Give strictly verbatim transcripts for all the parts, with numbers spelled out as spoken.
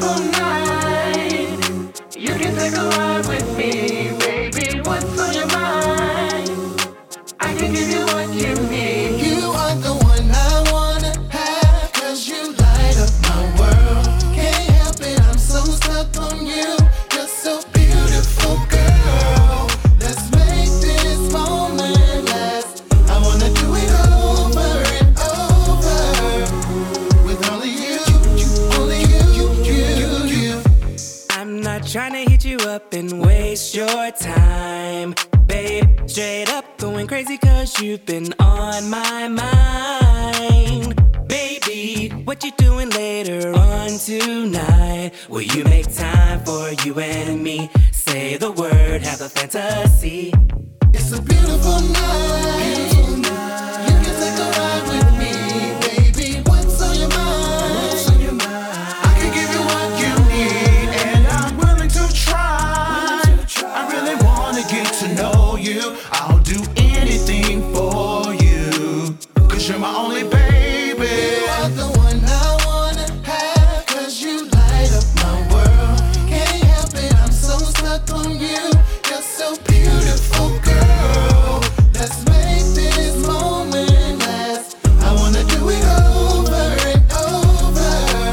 beautiful night. You can take a ride with me, baby. What's on your mind? I can give you what you need. You are the one I wanna have, 'cause you light up my world. Can't help it, I'm so stuck on you. You're so beautiful, girl. Let's make this moment last. I wanna do it over and over. With only you, you, only you, you, you, you. I'm not trying to hit you up and waste your time, babe. Straight up going crazy 'cause you've been on my mind. Baby, what you doing later on tonight? Will you make time for you and me? Say the word, have a fantasy. It's a beautiful night. Beautiful night. You can take a ride with me, baby. What's on your mind? What's on your mind? I can give you what you need, and I'm willing to try. I really wanna get to know you. I'll do anything for you, 'cause you're my only baby. You are the one I wanna have, 'cause you light up my world. Can't help it, I'm so stuck on you. You're so beautiful, girl. Let's make this moment last. I wanna do it over and over.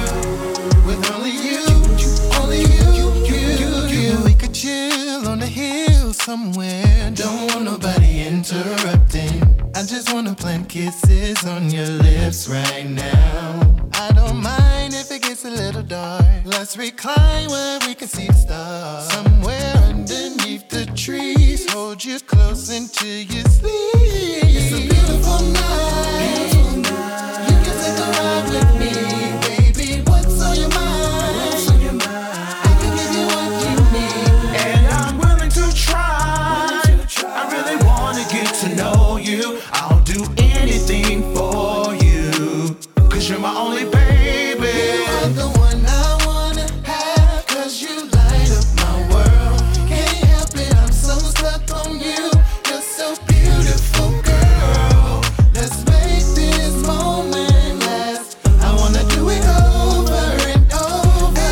With only you, only you, you, you, you. We could chill on the hill somewhere. Don't want nobody interrupting. I just wanna plant kisses on your lips right now. I don't mind if it gets a little dark. Let's recline where we can see the stars. Somewhere underneath the trees, hold you close until you sleep. It's a beautiful night. Beautiful night. You can take a ride with me, baby. What's on your mind? What's on your mind? I can give you what you need, and I'm willing to try. I really wanna get to know you. I'll do anything for you, 'cause you're my only baby. You are the one I wanna have, 'cause you light up my world. Can't help it, I'm so stuck on you. You're so beautiful, girl. Let's make this moment last. I wanna do it over and over.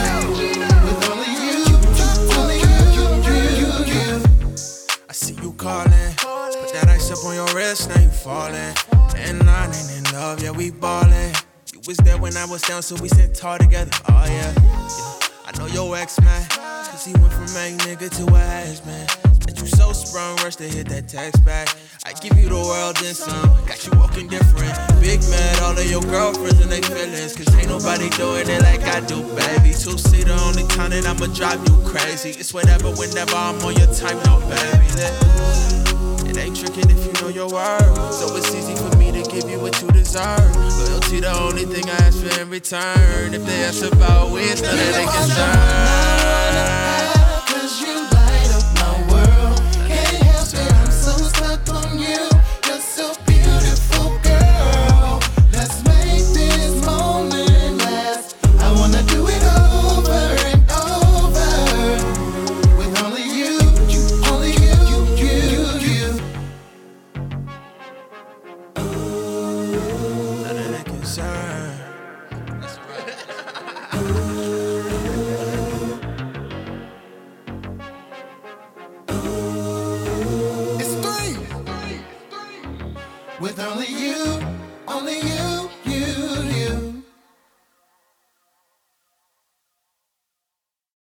With only you, only you, you, you, you. I see you calling, put that ice up on your wrist, now you falling. And I ain't in love, yeah, we ballin'. You was there when I was down, so we sent tall together, oh yeah, yeah. I know your ex, man, 'cause he went from main nigga to a ass, man. Bet you so sprung, rush to hit that text back. I give you the world and some, got you walking different. Big mad, all of your girlfriends and they feelings, 'cause ain't nobody doing it like I do, baby. Two-seater, only time that I'ma drive you crazy. It's whatever, whenever I'm on your time, no baby. That, it ain't tricking if you know your word, so it's easy for me to give you what you deserve. Loyalty the only thing I ask for in return. If they ask about we, it's none of their concern. 'Cause you light up my world. Can't help it, I'm so stuck on you. You're so beautiful, girl. Let's make this moment last. I wanna do it over and over. With only you, you, only you, you, you, you. None of their concern. That's right. It's three. With only you.